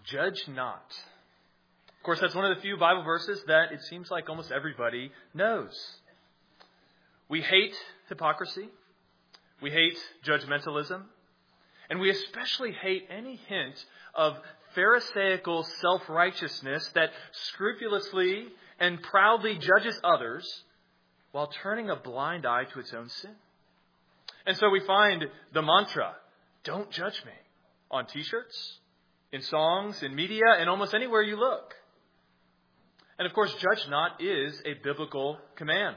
Judge not. Of course, that's one of the few Bible verses that it seems like almost everybody knows. We hate hypocrisy. We hate judgmentalism. And we especially hate any hint of Pharisaical self-righteousness that scrupulously and proudly judges others while turning a blind eye to its own sin. And so we find the mantra, "Don't judge me," on t-shirts, in songs, in media, and almost anywhere you look. And of course, judge not is a biblical command.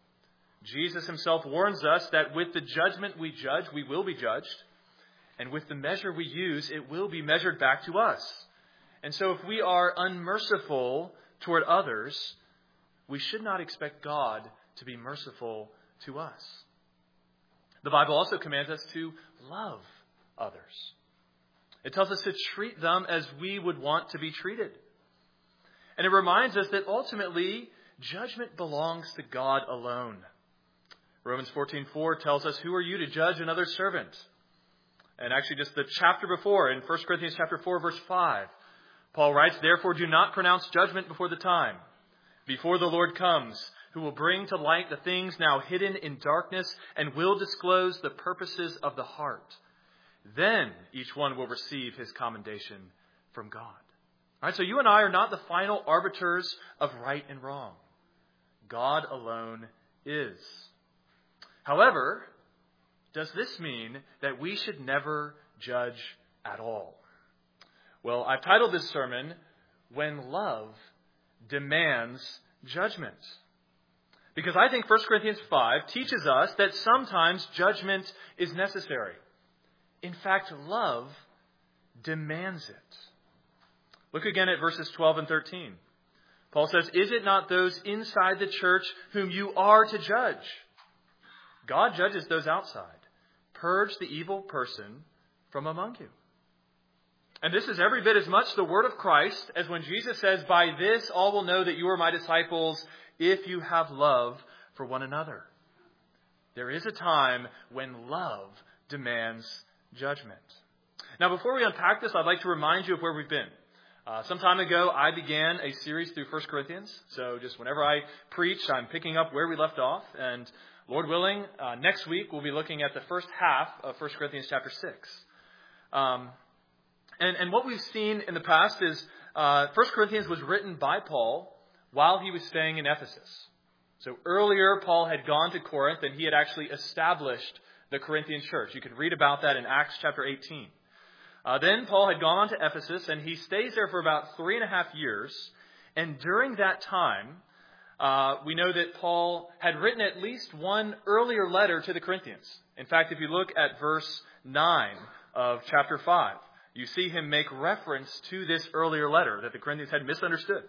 Jesus himself warns us that with the judgment we judge, we will be judged. And with the measure we use, it will be measured back to us. And so if we are unmerciful toward others, we should not expect God to be merciful to us. The Bible also commands us to love others. It tells us to treat them as we would want to be treated. And it reminds us that ultimately, judgment belongs to God alone. Romans 14:4 tells us, "Who are you to judge another's servant?" And actually just the chapter before, in 1 Corinthians chapter 4, verse 5, Paul writes, "Therefore do not pronounce judgment before the time, before the Lord comes, who will bring to light the things now hidden in darkness and will disclose the purposes of the heart. Then each one will receive his commendation from God." All right, so you and I are not the final arbiters of right and wrong. God alone is. However, does this mean that we should never judge at all? Well, I've titled this sermon, "When Love Demands Judgment." Because I think 1 Corinthians 5 teaches us that sometimes judgment is necessary. In fact, love demands it. Look again at verses 12 and 13. Paul says, "Is it not those inside the church whom you are to judge? God judges those outside. Purge the evil person from among you." And this is every bit as much the word of Christ as when Jesus says, "By this all will know that you are my disciples if you have love for one another." There is a time when love demands judgment. Now, before we unpack this, I'd like to remind you of where we've been. Some time ago, I began a series through 1 Corinthians. So just whenever I preach, I'm picking up where we left off. And Lord willing, next week we'll be looking at the first half of 1 Corinthians chapter 6. And what we've seen in the past is 1 Corinthians was written by Paul while he was staying in Ephesus. So earlier, Paul had gone to Corinth and he had actually established the Corinthian church. You can read about that in Acts chapter 18. Then Paul had gone on to Ephesus and he stays there for about 3.5 years. And during that time, we know that Paul had written at least one earlier letter to the Corinthians. In fact, if you look at verse 9 of chapter 5, you see him make reference to this earlier letter that the Corinthians had misunderstood.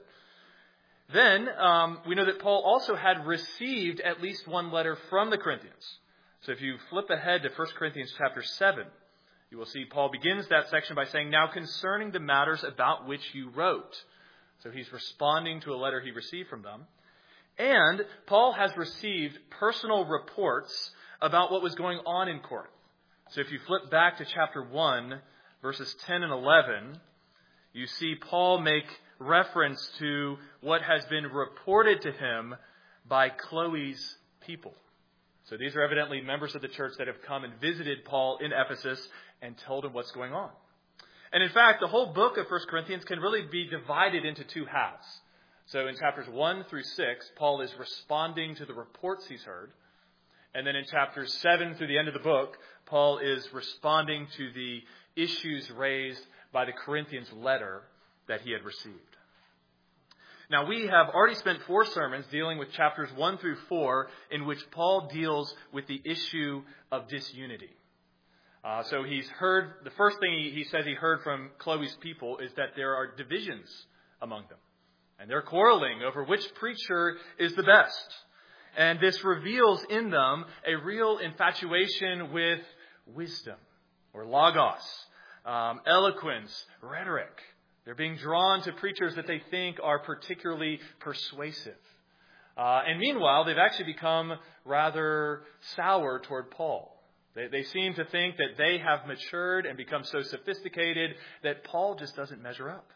Then we know that Paul also had received at least one letter from the Corinthians. So if you flip ahead to 1 Corinthians chapter 7, you will see Paul begins that section by saying, "Now concerning the matters about which you wrote." So he's responding to a letter he received from them. And Paul has received personal reports about what was going on in Corinth. So if you flip back to chapter 1, verses 10 and 11, you see Paul make reference to what has been reported to him by Chloe's people. So these are evidently members of the church that have come and visited Paul in Ephesus and told him what's going on. And in fact, the whole book of 1 Corinthians can really be divided into two halves. So in chapters 1 through 6, Paul is responding to the reports he's heard. And then in chapters 7 through the end of the book, Paul is responding to the issues raised by the Corinthians letter that he had received. Now, we have already spent 4 sermons dealing with chapters 1 through 4, in which Paul deals with the issue of disunity. So he's heard, the first thing he says he heard from Chloe's people is that there are divisions among them. And they're quarreling over which preacher is the best. And this reveals in them a real infatuation with wisdom, or logos, eloquence, rhetoric. They're being drawn to preachers that they think are particularly persuasive. And meanwhile, they've actually become rather sour toward Paul. They seem to think that they have matured and become so sophisticated that Paul just doesn't measure up.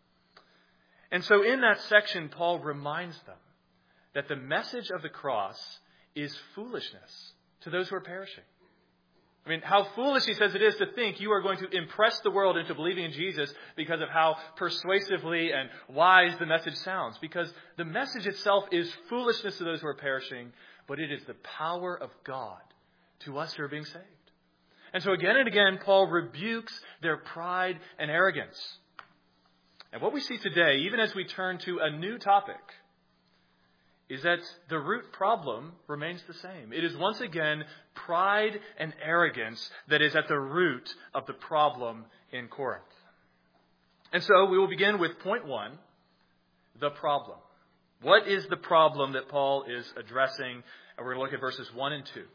And so in that section, Paul reminds them that the message of the cross is foolishness to those who are perishing. I mean, how foolish, he says, it is to think you are going to impress the world into believing in Jesus because of how persuasively and wise the message sounds. Because the message itself is foolishness to those who are perishing, but it is the power of God to us who are being saved. And so again and again, Paul rebukes their pride and arrogance. And what we see today, even as we turn to a new topic, is that the root problem remains the same. It is once again pride and arrogance that is at the root of the problem in Corinth. And so we will begin with point 1, the problem. What is the problem that Paul is addressing? And we're going to look at verses 1 and 2.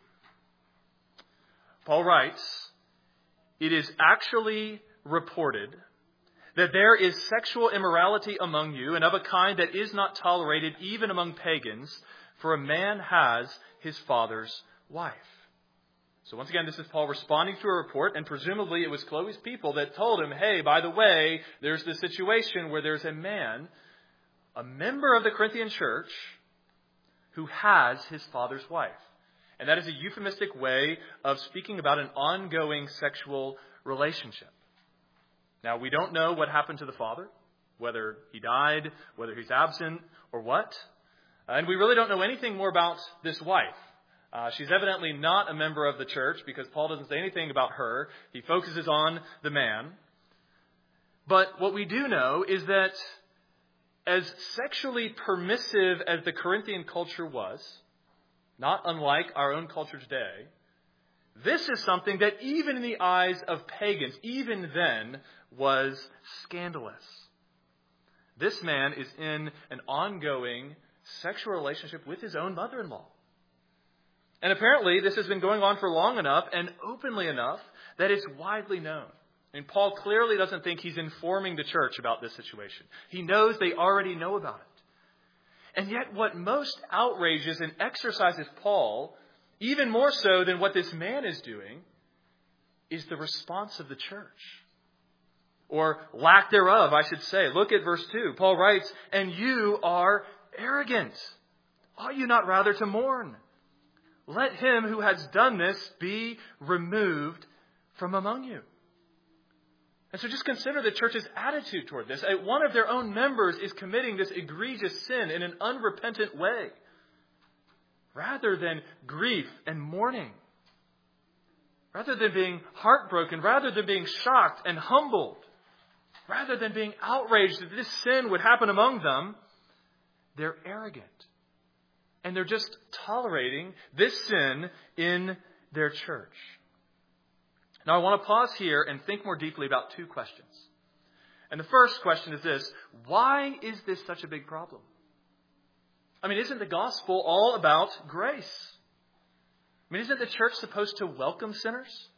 Paul writes, "It is actually reported that there is sexual immorality among you, and of a kind that is not tolerated even among pagans, for a man has his father's wife." So once again, this is Paul responding to a report, and presumably it was Chloe's people that told him, hey, by the way, there's this situation where there's a man, a member of the Corinthian church, who has his father's wife. And that is a euphemistic way of speaking about an ongoing sexual relationship. Now, we don't know what happened to the father, whether he died, whether he's absent, or what. And we really don't know anything more about this wife. She's evidently not a member of the church because Paul doesn't say anything about her. He focuses on the man. But what we do know is that as sexually permissive as the Corinthian culture was, not unlike our own culture today, this is something that even in the eyes of pagans, even then, was scandalous. This man is in an ongoing sexual relationship with his own mother-in-law. And apparently this has been going on for long enough and openly enough that it's widely known. And Paul clearly doesn't think he's informing the church about this situation. He knows they already know about it. And yet what most outrages and exercises Paul, even more so than what this man is doing, is the response of the church. Or lack thereof, I should say. Look at verse 2. Paul writes, "And you are arrogant. Ought you not rather to mourn? Let him who has done this be removed from among you." And so just consider the church's attitude toward this. One of their own members is committing this egregious sin in an unrepentant way. Rather than grief and mourning, rather than being heartbroken, rather than being shocked and humbled, rather than being outraged that this sin would happen among them, they're arrogant. And they're just tolerating this sin in their church. Now I want to pause here and think more deeply about two questions. And the first question is this: why is this such a big problem? I mean, isn't the gospel all about grace? I mean, isn't the church supposed to welcome sinners?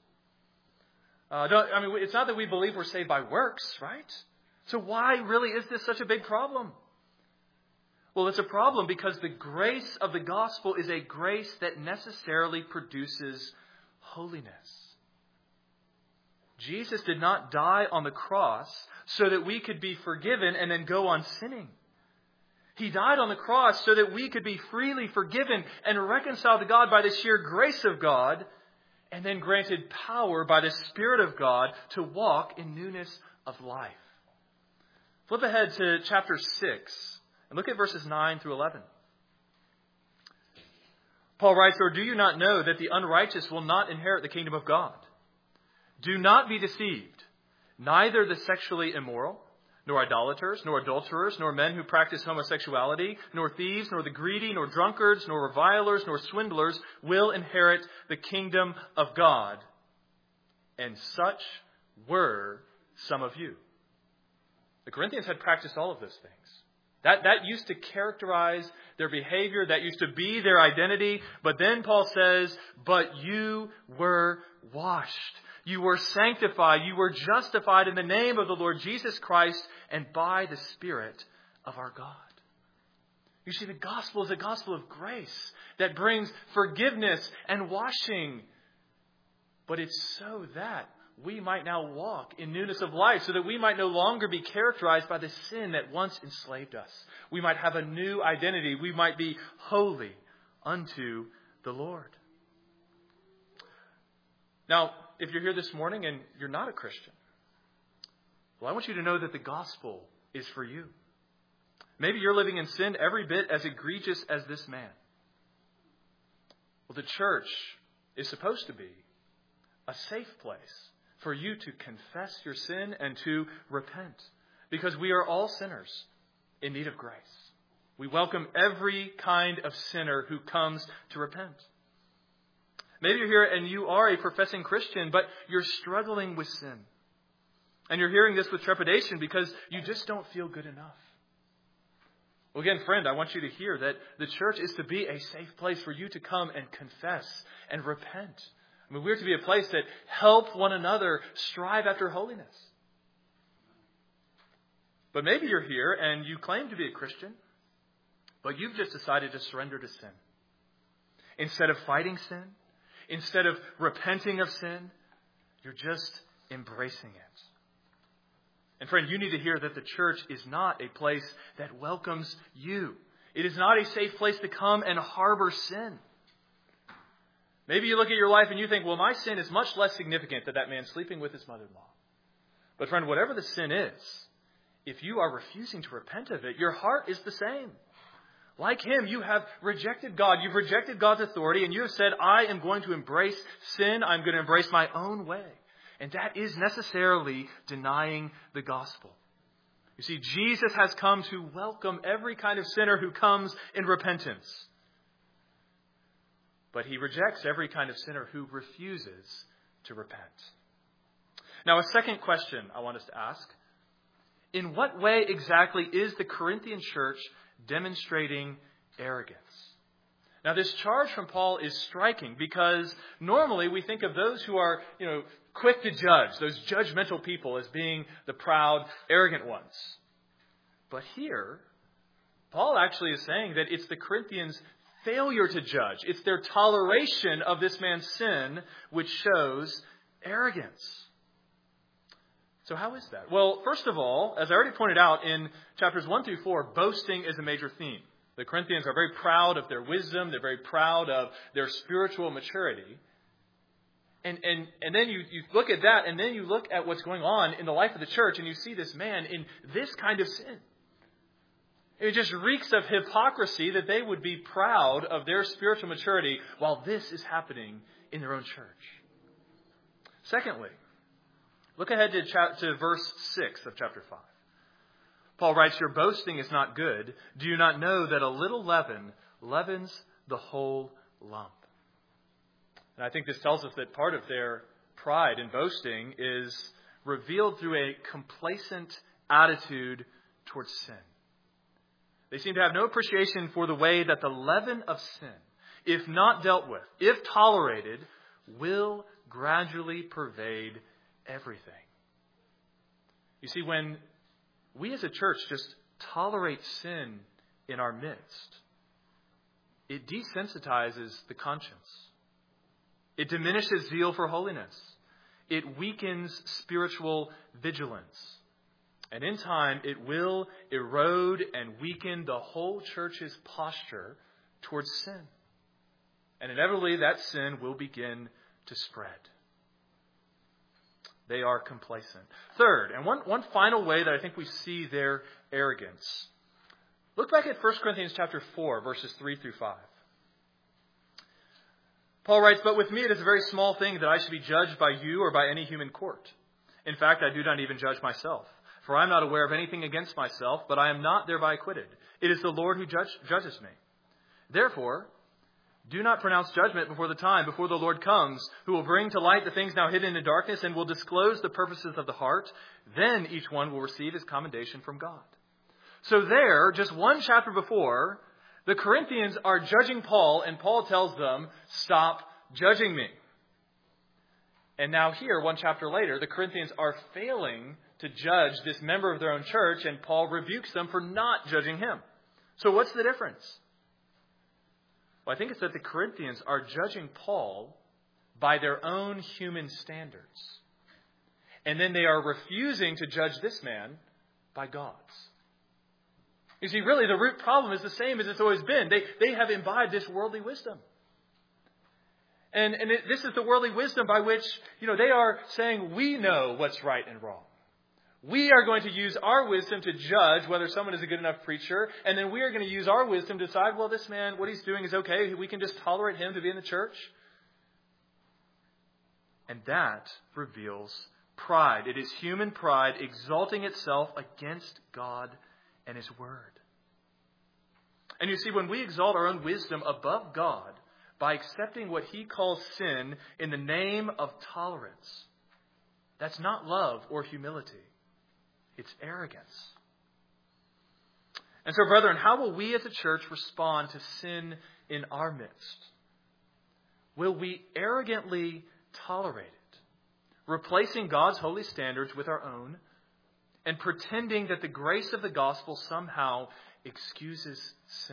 It's not that we believe we're saved by works, right? So why really is this such a big problem? Well, it's a problem because the grace of the gospel is a grace that necessarily produces holiness. Jesus did not die on the cross so that we could be forgiven and then go on sinning. He died on the cross so that we could be freely forgiven and reconciled to God by the sheer grace of God, and then granted power by the Spirit of God to walk in newness of life. Flip ahead to chapter 6 and look at verses 9 through 11. Paul writes, "Or do you not know that the unrighteous will not inherit the kingdom of God? Do not be deceived. Neither the sexually immoral, nor idolaters, nor adulterers, nor men who practice homosexuality, nor thieves, nor the greedy, nor drunkards, nor revilers, nor swindlers will inherit the kingdom of God. And such were some of you." The Corinthians had practiced all of those things. That used to characterize their behavior. That used to be their identity. But then Paul says, "But you were washed. You were sanctified. You were justified in the name of the Lord Jesus Christ and by the Spirit of our God." You see, the gospel is a gospel of grace that brings forgiveness and washing. but it's so that we might now walk in newness of life, so that we might no longer be characterized by the sin that once enslaved us. We might have a new identity. We might be holy unto the Lord. Now, if you're here this morning and you're not a Christian, well, I want you to know that the gospel is for you. Maybe you're living in sin every bit as egregious as this man. Well, the church is supposed to be a safe place for you to confess your sin and to repent, because we are all sinners in need of grace. We welcome every kind of sinner who comes to repent. Maybe you're here and you are a professing Christian, but you're struggling with sin. And you're hearing this with trepidation because you just don't feel good enough. Well, again, friend, I want you to hear that the church is to be a safe place for you to come and confess and repent. I mean, we're to be a place that help one another strive after holiness. But maybe you're here and you claim to be a Christian, but you've just decided to surrender to sin. Instead of fighting sin, instead of repenting of sin, you're just embracing it. And friend, you need to hear that the church is not a place that welcomes you. It is not a safe place to come and harbor sin. Maybe you look at your life and you think, well, my sin is much less significant than that man sleeping with his mother-in-law. But friend, whatever the sin is, if you are refusing to repent of it, your heart is the same. Like him, you have rejected God. You've rejected God's authority, and you have said, I am going to embrace sin. I'm going to embrace my own way. And that is necessarily denying the gospel. You see, Jesus has come to welcome every kind of sinner who comes in repentance. But he rejects every kind of sinner who refuses to repent. Now, a second question I want us to ask. In what way exactly is the Corinthian church demonstrating arrogance? Now, this charge from Paul is striking because normally we think of those who are, quick to judge, those judgmental people, as being the proud, arrogant ones. But here, Paul actually is saying that it's the Corinthians' failure to judge. It's their toleration of this man's sin which shows arrogance. So how is that? Well, first of all, as I already pointed out in chapters 1 through 4, boasting is a major theme. The Corinthians are very proud of their wisdom. They're very proud of their spiritual maturity. And then you look at that, and then you look at what's going on in the life of the church, and you see this man in this kind of sin. It just reeks of hypocrisy that they would be proud of their spiritual maturity while this is happening in their own church. Secondly, look ahead to verse 6 of chapter 5. Paul writes, your boasting is not good. Do you not know that a little leaven leavens the whole lump? And I think this tells us that part of their pride in boasting is revealed through a complacent attitude towards sin. They seem to have no appreciation for the way that the leaven of sin, if not dealt with, if tolerated, will gradually pervade everything. You see, when we as a church just tolerate sin in our midst, it desensitizes the conscience. It diminishes zeal for holiness. It weakens spiritual vigilance. And in time, it will erode and weaken the whole church's posture towards sin. And inevitably, that sin will begin to spread. They are complacent. Third, and one final way that I think we see their arrogance. Look back at 1 Corinthians chapter 4, verses 3 through 5. Paul writes, but with me it is a very small thing that I should be judged by you or by any human court. In fact, I do not even judge myself. For I am not aware of anything against myself, but I am not thereby acquitted. It is the Lord who judges me. Therefore, do not pronounce judgment before the time, before the Lord comes, who will bring to light the things now hidden in darkness and will disclose the purposes of the heart. Then each one will receive his commendation from God. So there, just one chapter before, the Corinthians are judging Paul, and Paul tells them, stop judging me. And now here, one chapter later, the Corinthians are failing to judge this member of their own church, and Paul rebukes them for not judging him. So what's the difference? Well, I think it's that the Corinthians are judging Paul by their own human standards. And then they are refusing to judge this man by God's. You see, really, the root problem is the same as it's always been. They have imbibed this worldly wisdom. And this is the worldly wisdom by which, they are saying we know what's right and wrong. We are going to use our wisdom to judge whether someone is a good enough preacher. And then we are going to use our wisdom to decide, well, this man, what he's doing is okay. We can just tolerate him to be in the church. And that reveals pride. It is human pride exalting itself against God and His Word. And you see, when we exalt our own wisdom above God by accepting what He calls sin in the name of tolerance, that's not love or humility. It's arrogance. And so, brethren, how will we as a church respond to sin in our midst? Will we arrogantly tolerate it, replacing God's holy standards with our own, and pretending that the grace of the gospel somehow excuses sin?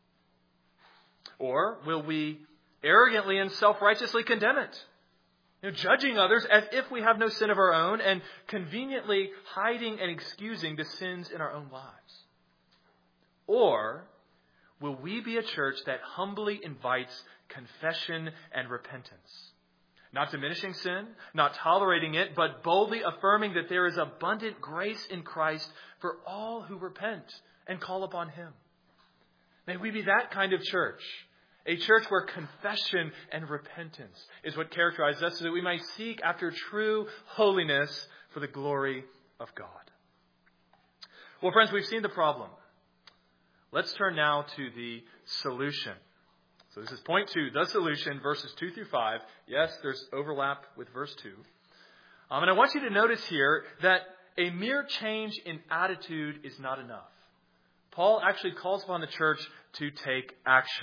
Or will we arrogantly and self-righteously condemn it, judging others as if we have no sin of our own and conveniently hiding and excusing the sins in our own lives? Or will we be a church that humbly invites confession and repentance? Not diminishing sin, not tolerating it, but boldly affirming that there is abundant grace in Christ for all who repent and call upon Him. May we be that kind of church. A church where confession and repentance is what characterizes us so that we might seek after true holiness for the glory of God. Well, friends, we've seen the problem. Let's turn now to the solution. So this is point 2, the solution, verses 2 through 5. Yes, there's overlap with verse 2. And I want you to notice here that a mere change in attitude is not enough. Paul actually calls upon the church to take action.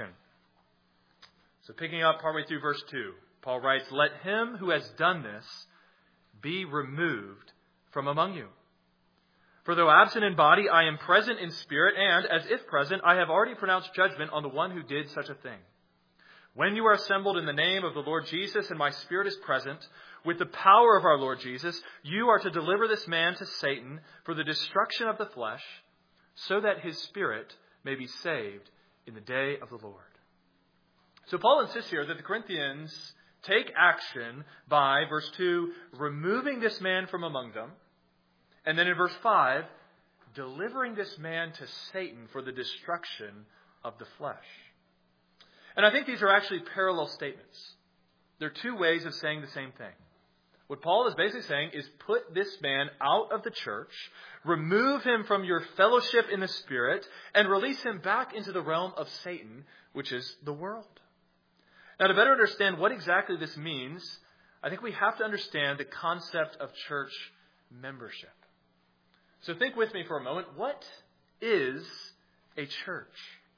So picking up partway through verse 2, Paul writes, "Let him who has done this be removed from among you. For though absent in body, I am present in spirit, and, as if present, I have already pronounced judgment on the one who did such a thing. When you are assembled in the name of the Lord Jesus, and my spirit is present, with the power of our Lord Jesus, you are to deliver this man to Satan for the destruction of the flesh, so that his spirit may be saved in the day of the Lord." So Paul insists here that the Corinthians take action by, verse 2, removing this man from among them. And then in verse 5, delivering this man to Satan for the destruction of the flesh. And I think these are actually parallel statements. They're two ways of saying the same thing. What Paul is basically saying is put this man out of the church, remove him from your fellowship in the Spirit, and release him back into the realm of Satan, which is the world. Now, to better understand what exactly this means, I think we have to understand the concept of church membership. So think with me for a moment. What is a church?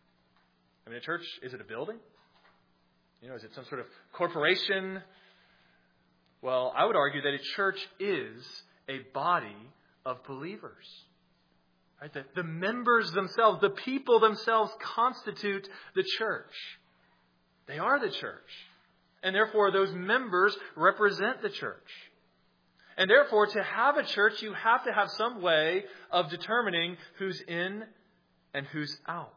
I mean, a church, is it a building? Is it some sort of corporation? Well, I would argue that a church is a body of believers. Right? The members themselves, the people themselves constitute the church. They are the church. And therefore, those members represent the church. And therefore, to have a church, you have to have some way of determining who's in and who's out.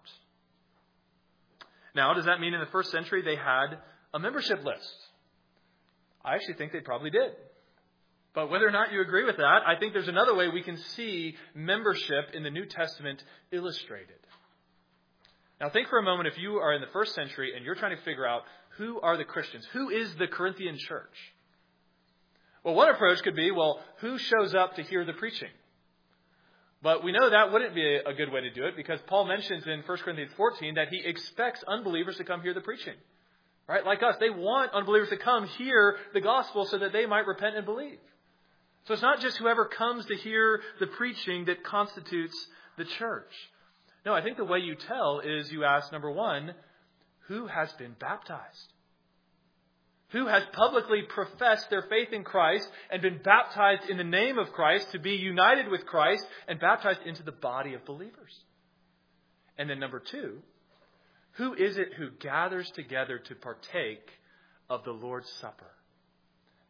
Now, does that mean in the first century they had a membership list? I actually think they probably did. But whether or not you agree with that, I think there's another way we can see membership in the New Testament illustrated. Now think for a moment, if you are in the first century and you're trying to figure out who are the Christians, who is the Corinthian church? Well, one approach could be, who shows up to hear the preaching? But we know that wouldn't be a good way to do it, because Paul mentions in 1 Corinthians 14 that he expects unbelievers to come hear the preaching. Right? Like us, they want unbelievers to come hear the gospel so that they might repent and believe. So it's not just whoever comes to hear the preaching that constitutes the church. No, I think the way you tell is you ask, number one, who has been baptized? Who has publicly professed their faith in Christ and been baptized in the name of Christ to be united with Christ and baptized into the body of believers? And then number two, who is it who gathers together to partake of the Lord's Supper?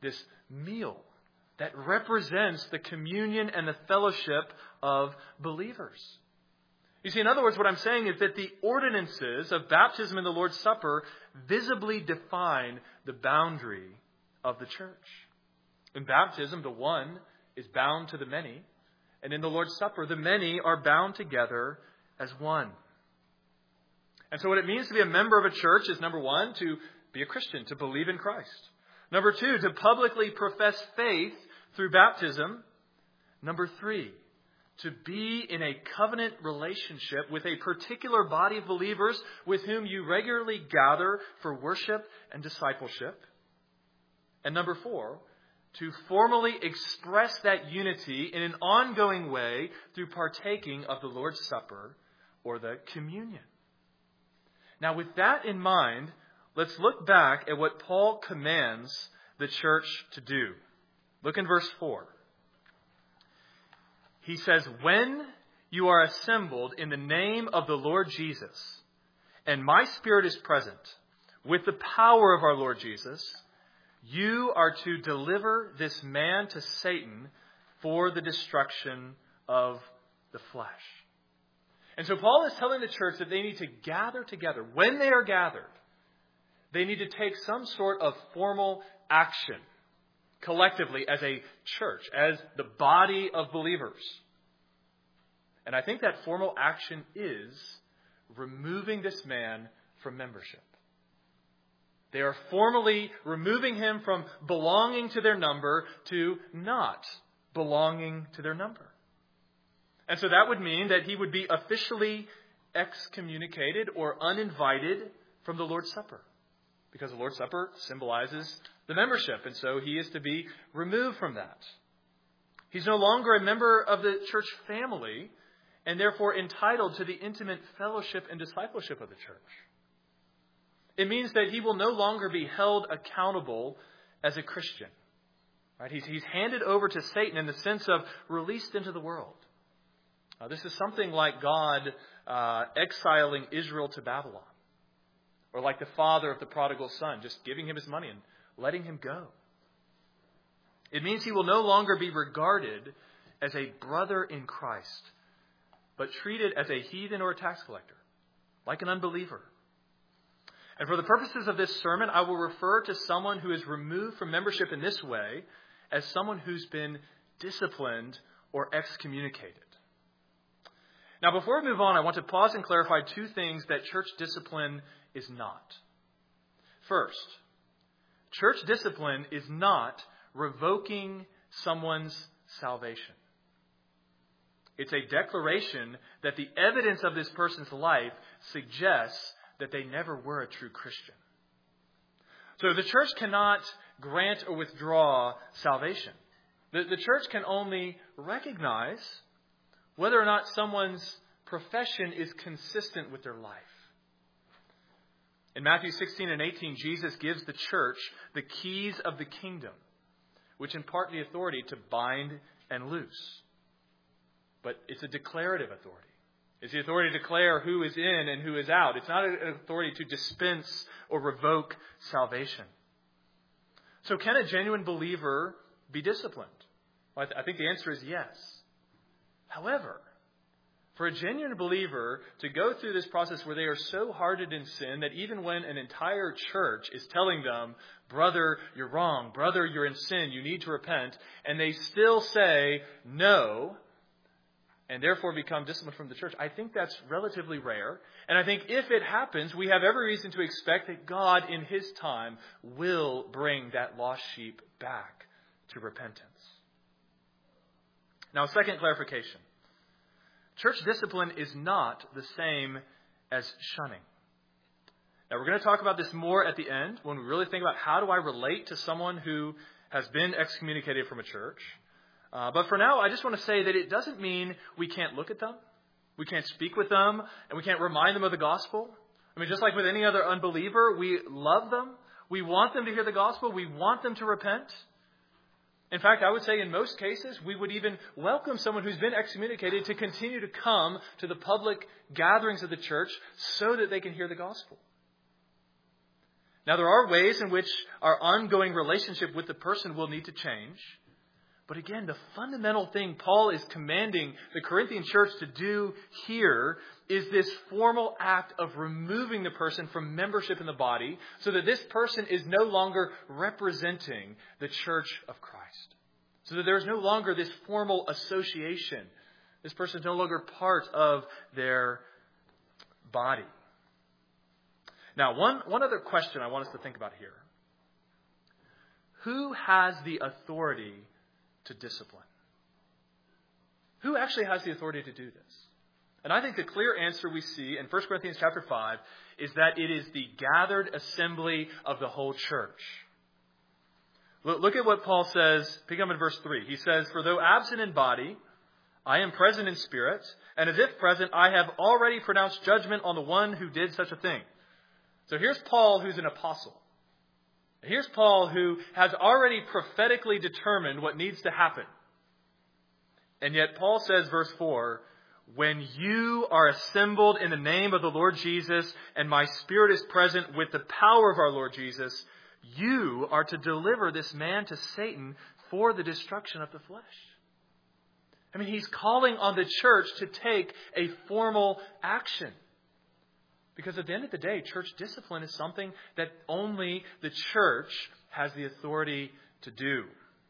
this meal that represents the communion and the fellowship of believers. You see, in other words, what I'm saying is that the ordinances of baptism and the Lord's Supper visibly define the boundary of the church. In baptism, the one is bound to the many, and in the Lord's Supper, the many are bound together as one. And so what it means to be a member of a church is, number one, to be a Christian, to believe in Christ. Number two, to publicly profess faith through baptism. Number three, to be in a covenant relationship with a particular body of believers with whom you regularly gather for worship and discipleship. And number four, to formally express that unity in an ongoing way through partaking of the Lord's Supper or the communion. Now, with that in mind, let's look back at what Paul commands the church to do. Look in verse 4. He says, "When you are assembled in the name of the Lord Jesus, and my Spirit is present, with the power of our Lord Jesus, you are to deliver this man to Satan for the destruction of the flesh." And so Paul is telling the church that they need to gather together. When they are gathered, they need to take some sort of formal action collectively as a church, as the body of believers. And I think that formal action is removing this man from membership. They are formally removing him from belonging to their number to not belonging to their number. And so that would mean that he would be officially excommunicated or uninvited from the Lord's Supper, because the Lord's Supper symbolizes the membership, and so he is to be removed from that. He's no longer a member of the church family and therefore entitled to the intimate fellowship and discipleship of the church. It means that he will no longer be held accountable as a Christian. Right? He's handed over to Satan in the sense of released into the world. This is something like God exiling Israel to Babylon, or like the father of the prodigal son, just giving him his money and letting him go. It means he will no longer be regarded as a brother in Christ, but treated as a heathen or a tax collector, like an unbeliever. And for the purposes of this sermon, I will refer to someone who is removed from membership in this way as someone who's been disciplined or excommunicated. Now, before we move on, I want to pause and clarify two things that church discipline is not. First, church discipline is not revoking someone's salvation. It's a declaration that the evidence of this person's life suggests that they never were a true Christian. So the church cannot grant or withdraw salvation. The church can only recognize whether or not someone's profession is consistent with their life. In Matthew 16 and 18, Jesus gives the church the keys of the kingdom, which impart the authority to bind and loose. But it's a declarative authority. It's the authority to declare who is in and who is out. It's not an authority to dispense or revoke salvation. So can a genuine believer be disciplined? Well, I think the answer is yes. However, for a genuine believer to go through this process where they are so hardened in sin that even when an entire church is telling them, "Brother, you're wrong. Brother, you're in sin. You need to repent," and they still say no, and therefore become disciplined from the church, I think that's relatively rare. And I think if it happens, we have every reason to expect that God in His time will bring that lost sheep back to repentance. Now, second clarification. Church discipline is not the same as shunning. Now, we're going to talk about this more at the end when we really think about how do I relate to someone who has been excommunicated from a church. But for now, I just want to say that it doesn't mean we can't look at them, we can't speak with them, and we can't remind them of the gospel. I mean, just like with any other unbeliever, we love them. We want them to hear the gospel. We want them to repent. In fact, I would say in most cases, we would even welcome someone who's been excommunicated to continue to come to the public gatherings of the church so that they can hear the gospel. Now, there are ways in which our ongoing relationship with the person will need to change. But again, the fundamental thing Paul is commanding the Corinthian church to do here is this formal act of removing the person from membership in the body so that this person is no longer representing the church of Christ. So that there's no longer this formal association. This person is no longer part of their body. Now, one other question I want us to think about here. Who has the authority to discipline? Who actually has the authority to do this? And I think the clear answer we see in 1 Corinthians chapter 5 is that it is the gathered assembly of the whole church. Look at what Paul says, pick up in verse 3. He says, "For though absent in body, I am present in spirit, and as if present, I have already pronounced judgment on the one who did such a thing." So here's Paul, who's an apostle. Here's Paul, who has already prophetically determined what needs to happen. And yet Paul says, verse 4, "When you are assembled in the name of the Lord Jesus, and my spirit is present with the power of our Lord Jesus, you are to deliver this man to Satan for the destruction of the flesh." I mean, he's calling on the church to take a formal action. Because at the end of the day, church discipline is something that only the church has the authority to do.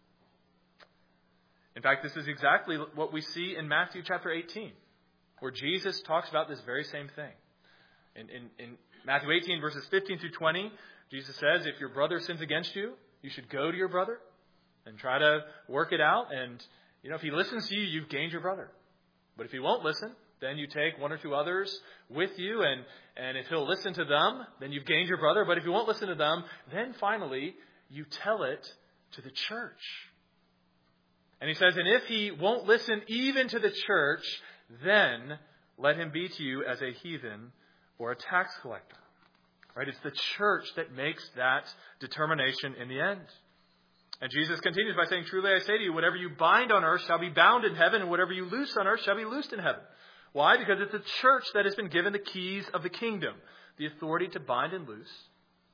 In fact, this is exactly what we see in Matthew chapter 18, where Jesus talks about this very same thing. In Matthew 18, verses 15 through 20, Jesus says, if your brother sins against you, you should go to your brother and try to work it out. And, if he listens to you, you've gained your brother. But if he won't listen, then you take one or two others with you, and if he'll listen to them, then you've gained your brother. But if he won't listen to them, then finally you tell it to the church. And he says, and if he won't listen even to the church, then let him be to you as a heathen or a tax collector. Right? It's the church that makes that determination in the end. And Jesus continues by saying, "Truly I say to you, whatever you bind on earth shall be bound in heaven, and whatever you loose on earth shall be loosed in heaven." Why? Because it's the church that has been given the keys of the kingdom, the authority to bind and loose.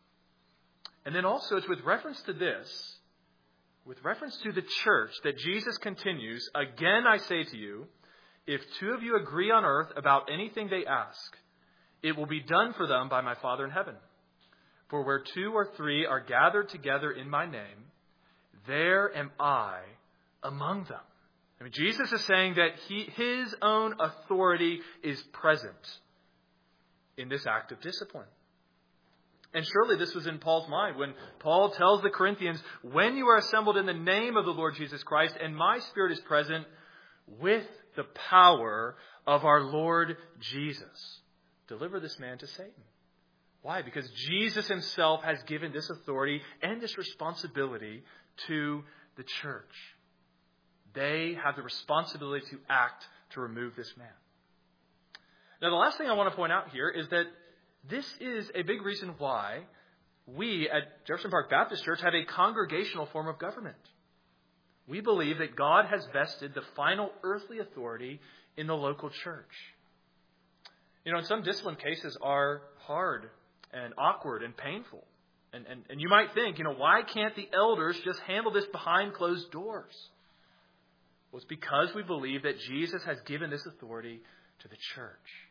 And then also it's with reference to this, with reference to the church, that Jesus continues, "Again I say to you, if two of you agree on earth about anything they ask, it will be done for them by my Father in heaven. For where two or three are gathered together in my name, there am I among them." I mean, Jesus is saying that his own authority is present in this act of discipline. And surely this was in Paul's mind when Paul tells the Corinthians, "When you are assembled in the name of the Lord Jesus Christ, and my spirit is present with the power of our Lord Jesus, deliver this man to Satan." Why? Because Jesus himself has given this authority and this responsibility to the church. They have the responsibility to act to remove this man. Now, the last thing I want to point out here is that this is a big reason why we at Jefferson Park Baptist Church have a congregational form of government. We believe that God has vested the final earthly authority in the local church. And some discipline cases are hard and awkward and painful. And you might think, why can't the elders just handle this behind closed doors? Well, it's because we believe that Jesus has given this authority to the church.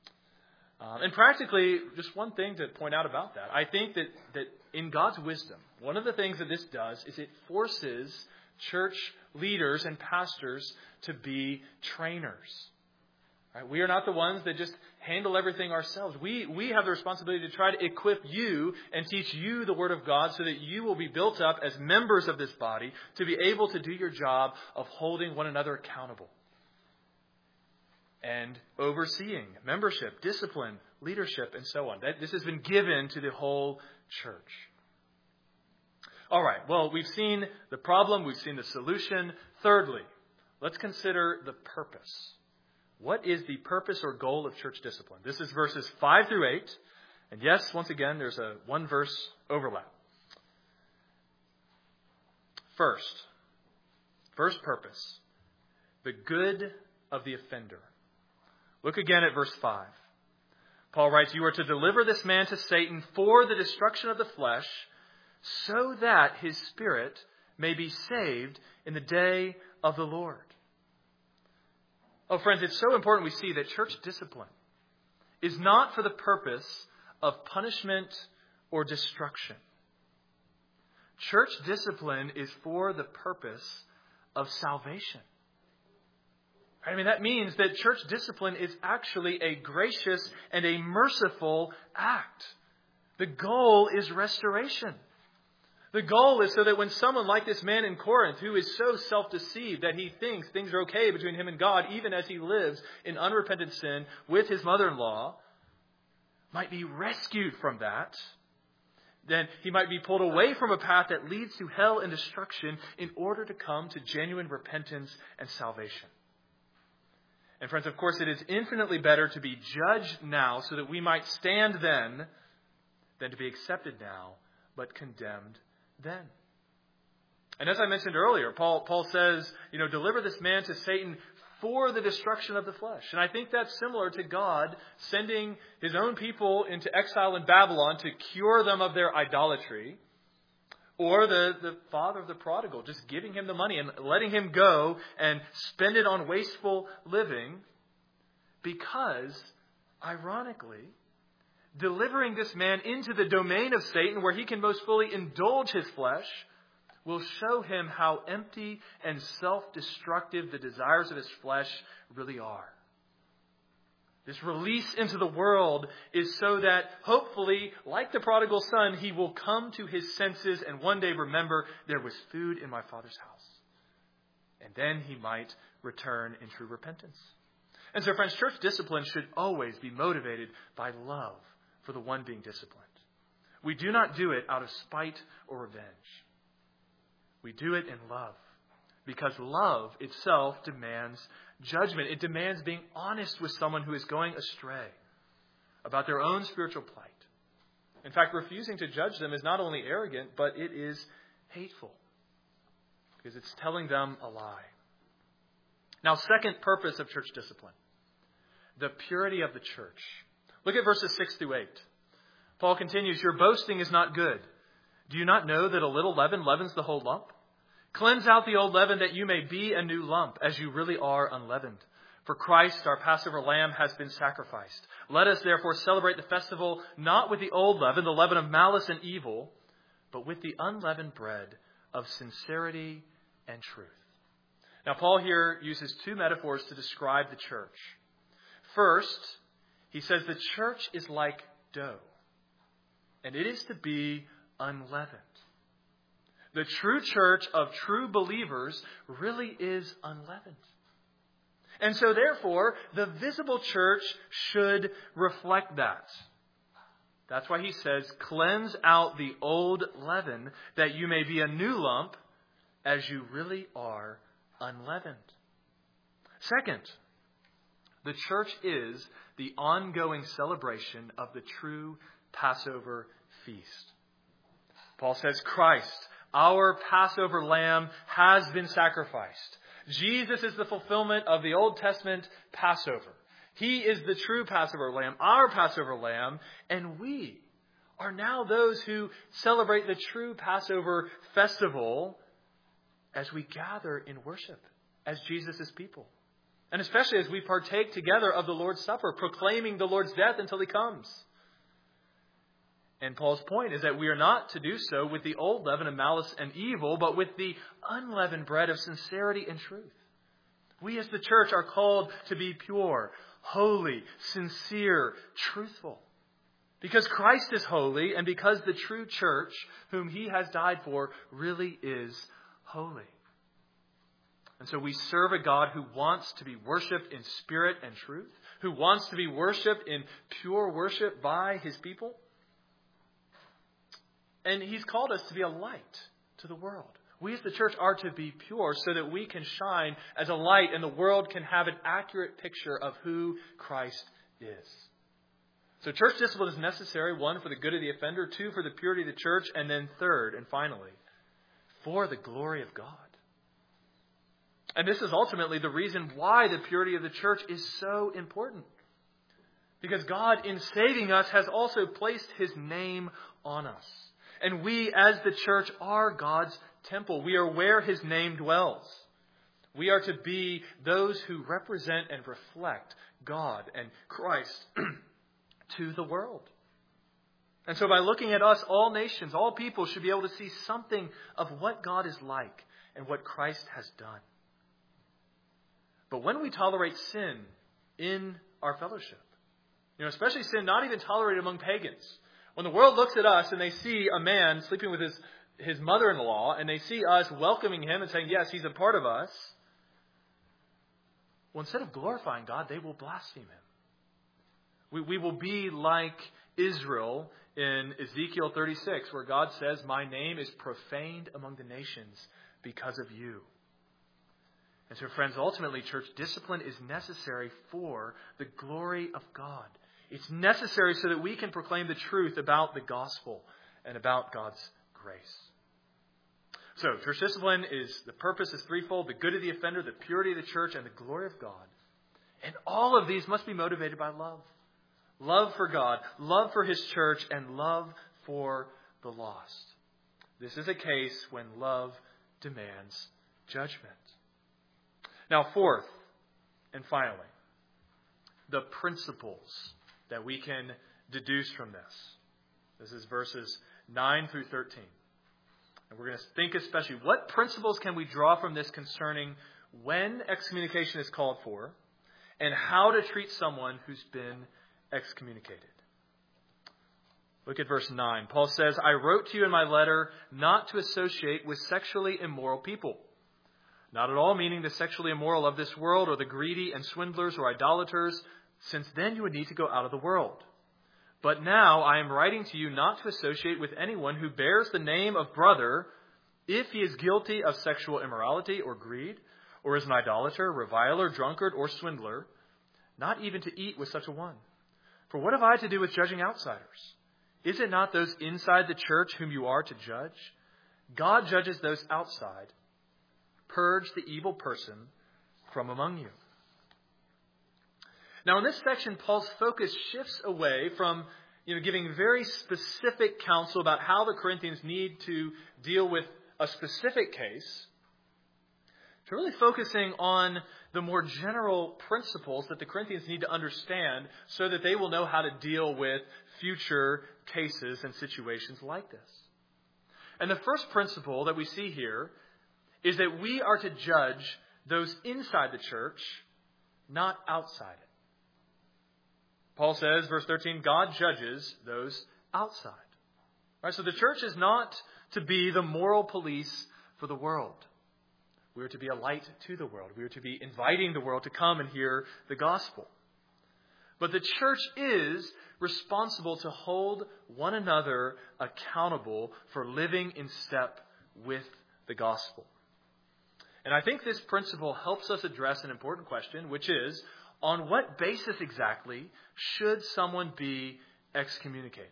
And practically, just one thing to point out about that. I think that in God's wisdom, one of the things that this does is it forces church leaders and pastors to be trainers. Right? We are not the ones that just handle everything ourselves. We have the responsibility to try to equip you and teach you the Word of God so that you will be built up as members of this body to be able to do your job of holding one another accountable and overseeing membership, discipline, leadership, and so on. This has been given to the whole church. All right, well, we've seen the problem, we've seen the solution. Thirdly, let's consider the purpose. What is the purpose or goal of church discipline? This is verses 5 through 8. And yes, once again, there's a one-verse overlap. First purpose, the good of the offender. Look again at verse 5. Paul writes, "You are to deliver this man to Satan for the destruction of the flesh, so that his spirit may be saved in the day of the Lord." Oh, friends, it's so important we see that church discipline is not for the purpose of punishment or destruction. Church discipline is for the purpose of salvation. I mean, that means that church discipline is actually a gracious and a merciful act. The goal is restoration. The goal is so that when someone like this man in Corinth, who is so self-deceived that he thinks things are okay between him and God, even as he lives in unrepentant sin with his mother-in-law, might be rescued from that, then he might be pulled away from a path that leads to hell and destruction in order to come to genuine repentance and salvation. And friends, of course, it is infinitely better to be judged now so that we might stand then than to be accepted now but condemned then. And as I mentioned earlier, Paul says, deliver this man to Satan for the destruction of the flesh. And I think that's similar to God sending his own people into exile in Babylon to cure them of their idolatry. Or the father of the prodigal, just giving him the money and letting him go and spend it on wasteful living. Because, ironically, delivering this man into the domain of Satan where he can most fully indulge his flesh will show him how empty and self-destructive the desires of his flesh really are. This release into the world is so that, hopefully, like the prodigal son, he will come to his senses and one day remember there was food in my Father's house. And then he might return in true repentance. And so, friends, church discipline should always be motivated by love for the one being disciplined. We do not do it out of spite or revenge. We do it in love. Because love itself demands judgment. It demands being honest with someone who is going astray about their own spiritual plight. In fact, refusing to judge them is not only arrogant, but it is hateful. Because it's telling them a lie. Now, second purpose of church discipline. The purity of the church. Look at verses 6 through 8. Paul continues, "Your boasting is not good. Do you not know that a little leaven leavens the whole lump? Cleanse out the old leaven that you may be a new lump, as you really are unleavened. For Christ, our Passover lamb, has been sacrificed. Let us therefore celebrate the festival not with the old leaven, the leaven of malice and evil, but with the unleavened bread of sincerity and truth." Now, Paul here uses two metaphors to describe the church. First, he says the church is like dough, and it is to be unleavened. The true church of true believers really is unleavened. And so therefore, the visible church should reflect that. That's why he says, "Cleanse out the old leaven, that you may be a new lump, as you really are unleavened." Second, the church is the ongoing celebration of the true Passover feast. Paul says, Christ, our Passover lamb, has been sacrificed. Jesus is the fulfillment of the Old Testament Passover. He is the true Passover lamb, our Passover lamb, and we are now those who celebrate the true Passover festival as we gather in worship as Jesus' people. And especially as we partake together of the Lord's Supper, proclaiming the Lord's death until he comes. And Paul's point is that we are not to do so with the old leaven of malice and evil, but with the unleavened bread of sincerity and truth. We as the church are called to be pure, holy, sincere, truthful. Because Christ is holy and because the true church, whom he has died for, really is holy. And so we serve a God who wants to be worshipped in spirit and truth, who wants to be worshipped in pure worship by his people. And he's called us to be a light to the world. We as the church are to be pure so that we can shine as a light and the world can have an accurate picture of who Christ is. So church discipline is necessary, one, for the good of the offender, two, for the purity of the church, and then third, and finally, for the glory of God. And this is ultimately the reason why the purity of the church is so important. Because God, in saving us, has also placed His name on us. And we, as the church, are God's temple. We are where His name dwells. We are to be those who represent and reflect God and Christ to the world. And so by looking at us, all nations, all people should be able to see something of what God is like and what Christ has done. But when we tolerate sin in our fellowship, especially sin not even tolerated among pagans, when the world looks at us and they see a man sleeping with his mother-in-law and they see us welcoming him and saying, yes, he's a part of us, well, instead of glorifying God, they will blaspheme Him. We will be like Israel in Ezekiel 36, where God says, my name is profaned among the nations because of you. And so, friends, ultimately, church discipline is necessary for the glory of God. It's necessary so that we can proclaim the truth about the gospel and about God's grace. So, church discipline the purpose is threefold: the good of the offender, the purity of the church, and the glory of God. And all of these must be motivated by love. Love for God, love for His church, and love for the lost. This is a case when love demands judgment. Now, fourth and finally, the principles that we can deduce from this. This is verses 9 through 13. And we're going to think especially, what principles can we draw from this concerning when excommunication is called for and how to treat someone who's been excommunicated. Look at verse 9. Paul says, I wrote to you in my letter not to associate with sexually immoral people. Not at all meaning the sexually immoral of this world or the greedy and swindlers or idolaters, since then you would need to go out of the world. But now I am writing to you not to associate with anyone who bears the name of brother if he is guilty of sexual immorality or greed, or is an idolater, reviler, drunkard, or swindler, not even to eat with such a one. For what have I to do with judging outsiders? Is it not those inside the church whom you are to judge? God judges those outside. Purge the evil person from among you. Now, in this section, Paul's focus shifts away from giving very specific counsel about how the Corinthians need to deal with a specific case, to really focusing on the more general principles that the Corinthians need to understand so that they will know how to deal with future cases and situations like this. And the first principle that we see here is that we are to judge those inside the church, not outside it. Paul says, verse 13, God judges those outside. All right, so the church is not to be the moral police for the world. We are to be a light to the world. We are to be inviting the world to come and hear the gospel. But the church is responsible to hold one another accountable for living in step with the gospel. And I think this principle helps us address an important question, which is, on what basis exactly should someone be excommunicated?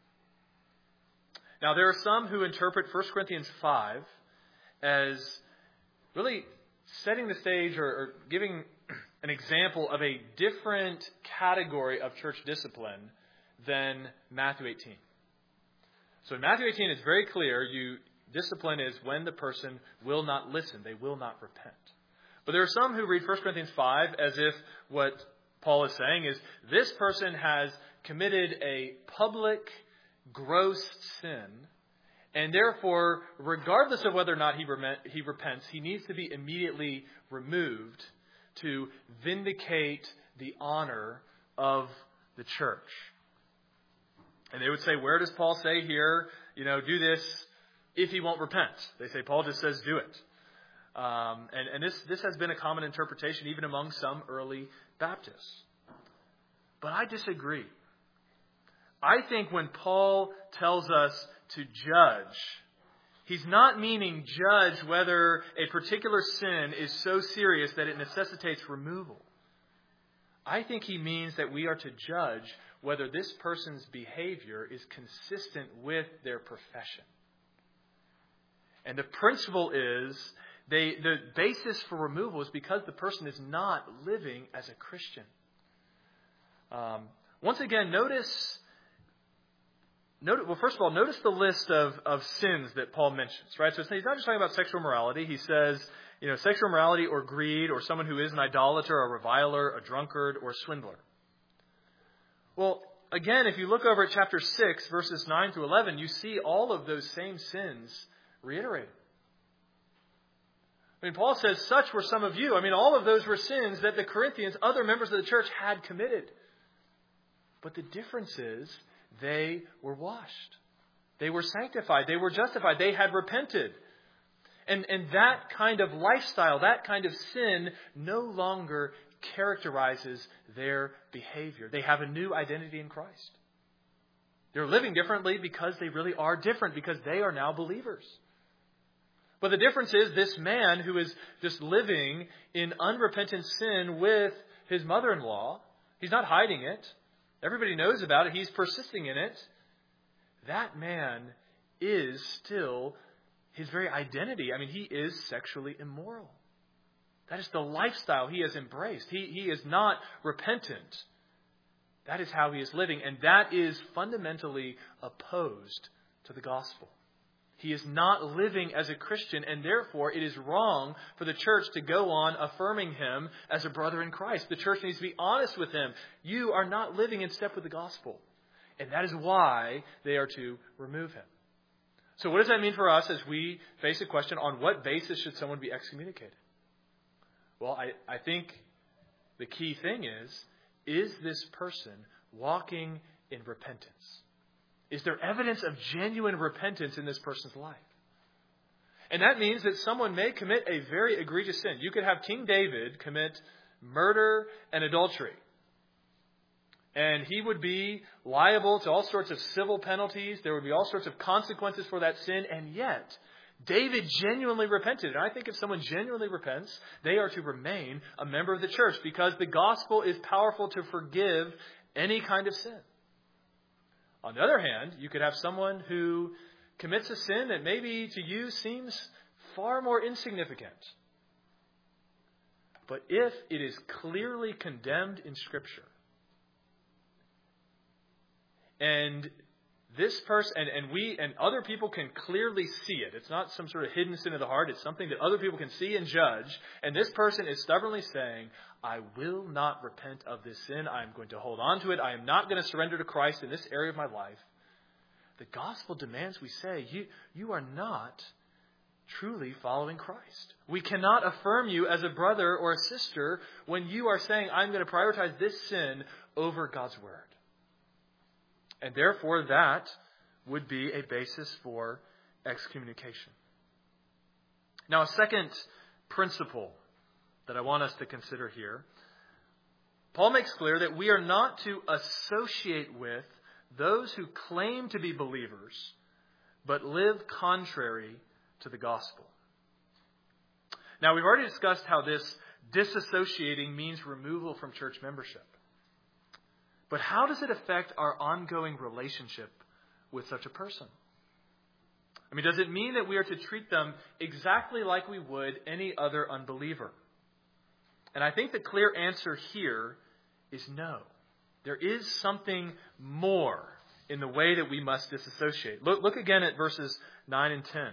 Now, there are some who interpret 1 Corinthians 5 as really setting the stage or giving an example of a different category of church discipline than Matthew 18. So in Matthew 18, it's very clear discipline is when the person will not listen. They will not repent. But there are some who read 1 Corinthians 5 as if what Paul is saying is this person has committed a public, gross sin, and therefore, regardless of whether or not he repents, he needs to be immediately removed to vindicate the honor of the church. And they would say, where does Paul say here, do this if he won't repent? They say, Paul just says do it. And this has been a common interpretation even among some early Baptists. But I disagree. I think when Paul tells us to judge, he's not meaning judge whether a particular sin is so serious that it necessitates removal. I think he means that we are to judge whether this person's behavior is consistent with their profession. And the principle is, the basis for removal is because the person is not living as a Christian. Once again, notice, first of all, notice the list of sins that Paul mentions, right? So he's not just talking about sexual immorality. He says, sexual immorality or greed or someone who is an idolater, a reviler, a drunkard, or a swindler. Well, again, if you look over at chapter 6, verses 9 through 11, you see all of those same sins reiterated. Paul says, such were some of you. All of those were sins that the Corinthians, other members of the church, had committed. But the difference is they were washed. They were sanctified. They were justified. They had repented. And that kind of lifestyle, that kind of sin no longer characterizes their behavior. They have a new identity in Christ. They're living differently because they really are different, because they are now believers. But the difference is this man who is just living in unrepentant sin with his mother-in-law, he's not hiding it. Everybody knows about it. He's persisting in it. That man is still his very identity. He is sexually immoral. That is the lifestyle he has embraced. He is not repentant. That is how he is living. And that is fundamentally opposed to the gospel. He is not living as a Christian, and therefore it is wrong for the church to go on affirming him as a brother in Christ. The church needs to be honest with him. You are not living in step with the gospel. And that is why they are to remove him. So what does that mean for us as we face a question, on what basis should someone be excommunicated? Well, I think the key thing is this person walking in repentance? Is there evidence of genuine repentance in this person's life? And that means that someone may commit a very egregious sin. You could have King David commit murder and adultery. And he would be liable to all sorts of civil penalties. There would be all sorts of consequences for that sin. And yet, David genuinely repented. And I think if someone genuinely repents, they are to remain a member of the church, because the gospel is powerful to forgive any kind of sin. On the other hand, you could have someone who commits a sin that maybe to you seems far more insignificant. But if it is clearly condemned in Scripture, and this person, and other people can clearly see it. It's not some sort of hidden sin of the heart. It's something that other people can see and judge. And this person is stubbornly saying, I will not repent of this sin. I am going to hold on to it. I am not going to surrender to Christ in this area of my life. The gospel demands we say, you are not truly following Christ. We cannot affirm you as a brother or a sister when you are saying, I'm going to prioritize this sin over God's word. And therefore, that would be a basis for excommunication. Now, a second principle that I want us to consider here, Paul makes clear that we are not to associate with those who claim to be believers, but live contrary to the gospel. Now, we've already discussed how this disassociating means removal from church membership. But how does it affect our ongoing relationship with such a person? Does it mean that we are to treat them exactly like we would any other unbeliever? And I think the clear answer here is no. There is something more in the way that we must disassociate. Look again at verses 9 and 10.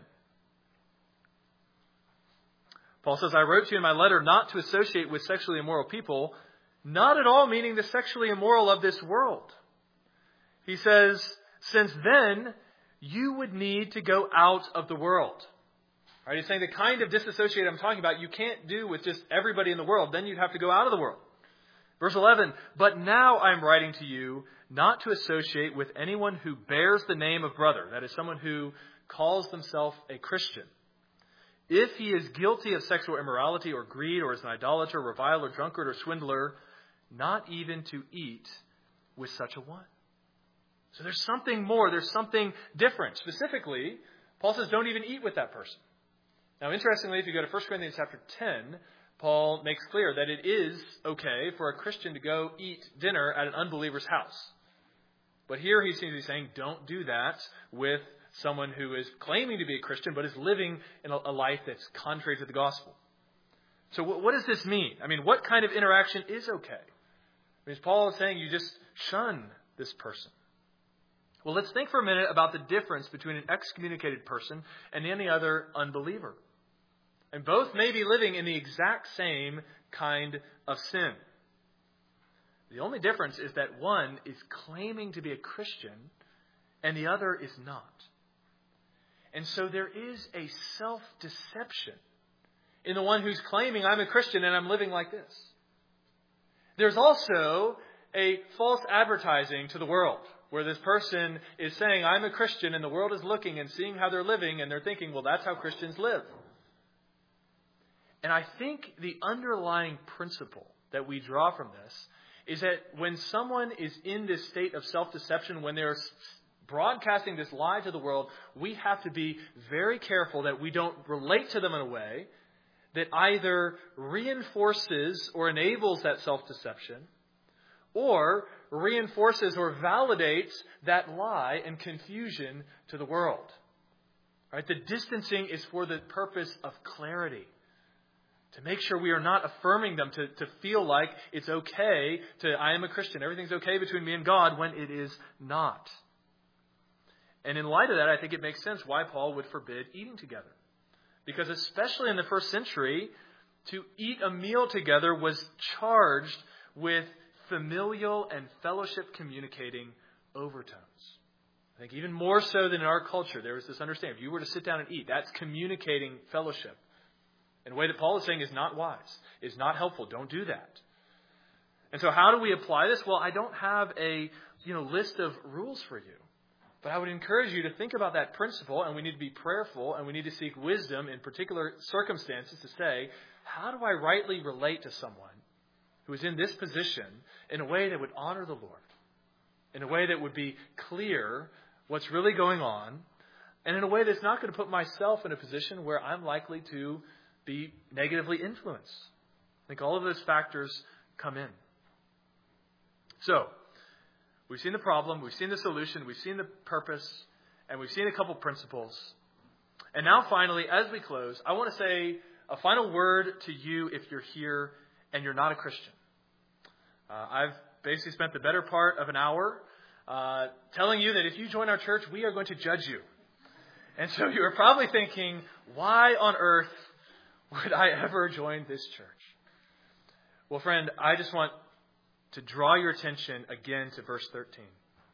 Paul says, I wrote to you in my letter not to associate with sexually immoral people, not at all meaning the sexually immoral of this world. He says, since then, you would need to go out of the world. Right? He's saying the kind of disassociate I'm talking about, you can't do with just everybody in the world. Then you'd have to go out of the world. Verse 11, but now I'm writing to you not to associate with anyone who bears the name of brother. That is, someone who calls themselves a Christian. If he is guilty of sexual immorality or greed, or is an idolater, reviler, drunkard, or swindler, not even to eat with such a one. So there's something more. There's something different. Specifically, Paul says don't even eat with that person. Now, interestingly, if you go to 1 Corinthians chapter 10, Paul makes clear that it is okay for a Christian to go eat dinner at an unbeliever's house. But here he seems to be saying don't do that with someone who is claiming to be a Christian but is living in a life that's contrary to the gospel. So what does this mean? What kind of interaction is okay? Because Paul is saying you just shun this person. Well, let's think for a minute about the difference between an excommunicated person and any other unbeliever. And both may be living in the exact same kind of sin. The only difference is that one is claiming to be a Christian and the other is not. And so there is a self-deception in the one who's claiming I'm a Christian and I'm living like this. There's also a false advertising to the world where this person is saying I'm a Christian and the world is looking and seeing how they're living and they're thinking, well, that's how Christians live. And I think the underlying principle that we draw from this is that when someone is in this state of self-deception, when they're broadcasting this lie to the world, we have to be very careful that we don't relate to them in a way that either reinforces or enables that self-deception or reinforces or validates that lie and confusion to the world. Right? The distancing is for the purpose of clarity. To make sure we are not affirming them, to feel like it's okay I am a Christian, everything's okay between me and God, when it is not. And in light of that, I think it makes sense why Paul would forbid eating together. Because especially in the first century, to eat a meal together was charged with familial and fellowship communicating overtones. I think even more so than in our culture, there was this understanding. If you were to sit down and eat, that's communicating fellowship. In a way that Paul is saying is not wise, is not helpful. Don't do that. And so how do we apply this? Well, I don't have a list of rules for you. But I would encourage you to think about that principle, and we need to be prayerful, and we need to seek wisdom in particular circumstances to say, how do I rightly relate to someone who is in this position in a way that would honor the Lord, in a way that would be clear what's really going on, and in a way that's not going to put myself in a position where I'm likely to be negatively influenced. I think all of those factors come in. So, we've seen the problem, we've seen the solution, we've seen the purpose, and we've seen a couple principles. And now finally, as we close, I want to say a final word to you if you're here and you're not a Christian. I've basically spent the better part of an hour telling you that if you join our church, we are going to judge you. And so you are probably thinking, why on earth would I ever join this church? Well, friend, I just want to draw your attention again to verse 13.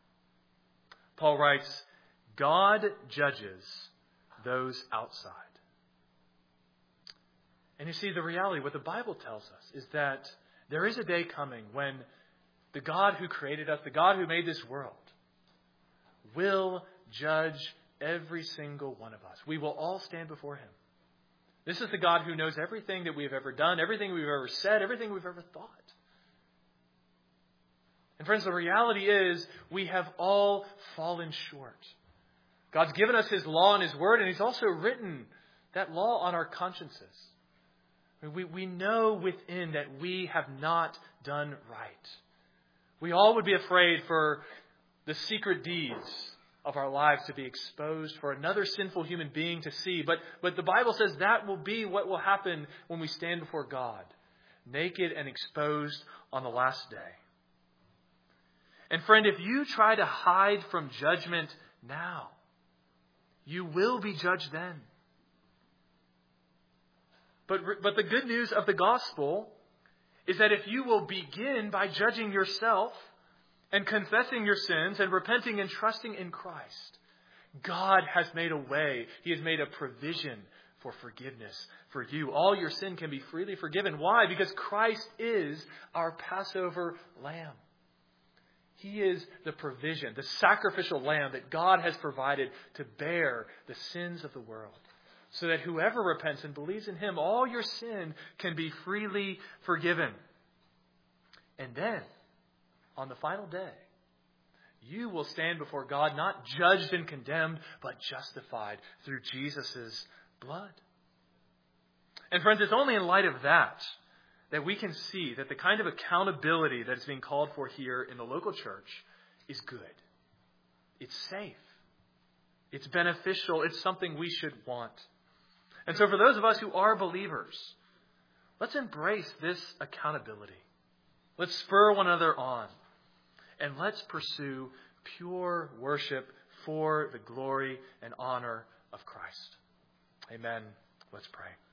Paul writes, God judges those outside. And you see, the reality, what the Bible tells us, is that there is a day coming when the God who created us, the God who made this world, will judge every single one of us. We will all stand before Him. This is the God who knows everything that we've ever done, everything we've ever said, everything we've ever thought. And friends, the reality is we have all fallen short. God's given us His law and His word, and He's also written that law on our consciences. We know within that we have not done right. We all would be afraid for the secret deeds of our lives to be exposed, for another sinful human being to see. But the Bible says that will be what will happen when we stand before God, naked and exposed on the last day. And friend, if you try to hide from judgment now, you will be judged then. But the good news of the gospel is that if you will begin by judging yourself and confessing your sins and repenting and trusting in Christ, God has made a way. He has made a provision for forgiveness for you. All your sin can be freely forgiven. Why? Because Christ is our Passover lamb. He is the provision, the sacrificial lamb that God has provided to bear the sins of the world. So that whoever repents and believes in Him, all your sin can be freely forgiven. And then, on the final day, you will stand before God not judged and condemned, but justified through Jesus' blood. And friends, it's only in light of that we can see that the kind of accountability that is being called for here in the local church is good. It's safe. It's beneficial. It's something we should want. And so for those of us who are believers, let's embrace this accountability. Let's spur one another on. And let's pursue pure worship for the glory and honor of Christ. Amen. Let's pray.